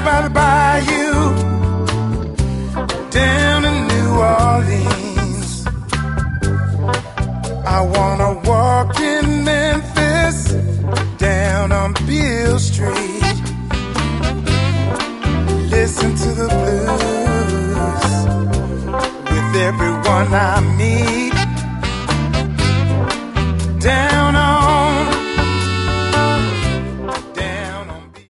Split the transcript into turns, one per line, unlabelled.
by the bayou down in New Orleans. I wanna walk in Memphis down on Beale Street, listen to the blues with everyone I meet.